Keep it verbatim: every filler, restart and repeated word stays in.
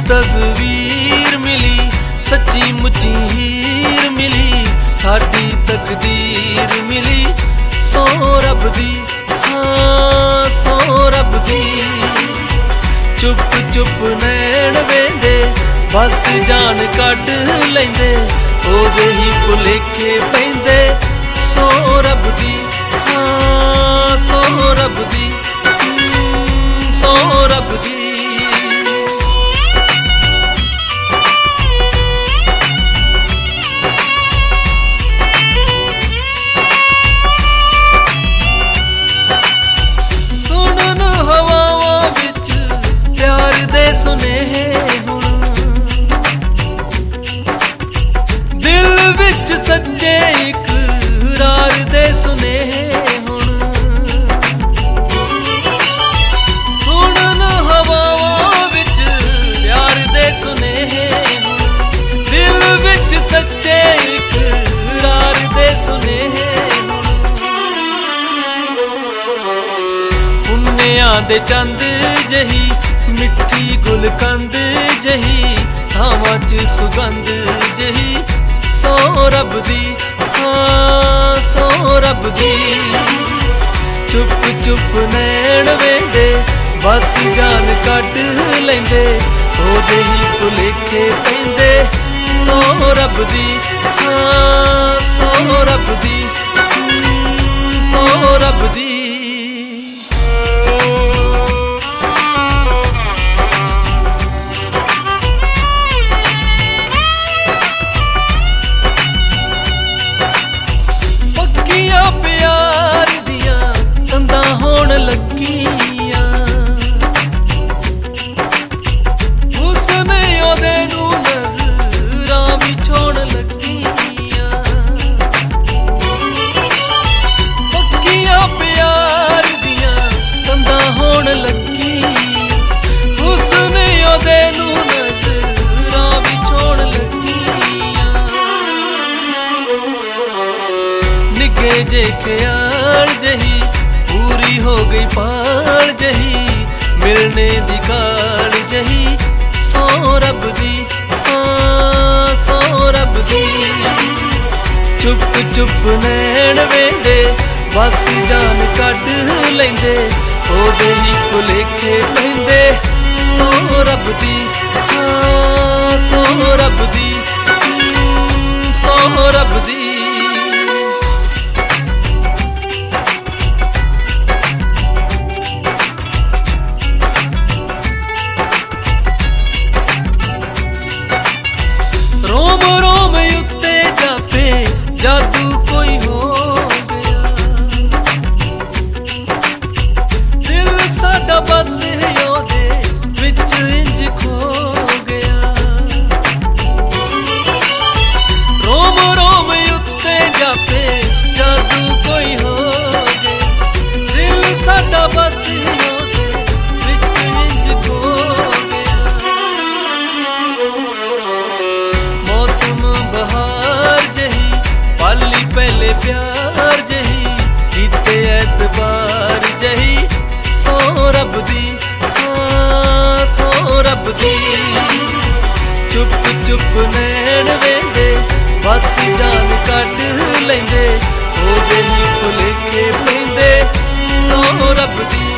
तस्वीर मिली सच्ची मुच्ची हीर मिली साडी तकदीर मिली सौ रब दी हाँ सौ रब दी। चुप चुप नैन वेंदे बस जान कढ लैंदे ओदे ही भुलेखे पैंदे सौ रब दी हाँ सौ रब दी सौ रब दी। सुनन हवावां विच प्यार दे सुनेहे हुण दिल विच सच्चे इकरार दे सुनेहे हुण। सुनन हवावां विच प्यार दे सुनेहे हुण दिल विच सच्चे इकरार दे सुनेहे दे चंद जही मिठी गुलकंद जही सावां च सुगंध जही सौ रब दी हाँ सौ रब दी। चुप चुप नैन वेंदे बस जान कढ लैंदे ओदे ही भुलेखे पैंदे सौ रब दी हाँ सौ रब दी सौ रब दी। प्यार दियां तंदां होण लगियां हुस्न ओदे नूं नज़रां विछोण लगियां। पक्कियां प्यार दियां तंदां होण लगियां हुस्न ओदे नूं नज़रां विछोण लगियां। निके जे ख्याल जही पूरी हो गई पाल जही मिलने दी काल जही सौ रब दी हाँ सौ रब दी। चुप चुप नैन वेंदे बस जान कढ लैंदे ओदे ही भुलेखे पैंदे सौ रब दी हाँ सौ रब दी सौ रब दी। रोम रोम उत्ते जापे जादू कोई हो गया दिल साडा बस ओदे विच इंज खो गया। रोम रोम उत्ते जापे जादू कोई हो गया दिल साडा बस ओदे विच इंज खो गया। मौसम बहार जही पाली पहले प्यार जही कीते एतबार जही सौ रब दी हाँ सौ रब दी। चुप चुप नैन वेंदे बस जान कढ लैंदे ओदे ही भुलेखे पैंदे सौ रब दी